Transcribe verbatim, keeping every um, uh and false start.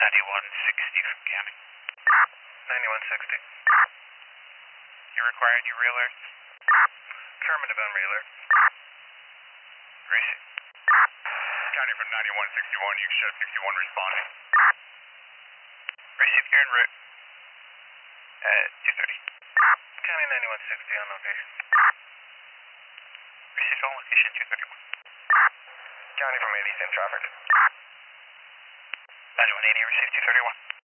ninety-one sixty from county. ninety-one sixty. You require new re-alert? Affirmative on re-alert. Receive. County from ninety-one sixty-one, you show sixty-one responding. Receive, you're en route. At two thirty. County ninety-one sixty on location. Receive on location two thirty-one. County from eighty, same traffic. ninety-one eighty, receive two thirty-one.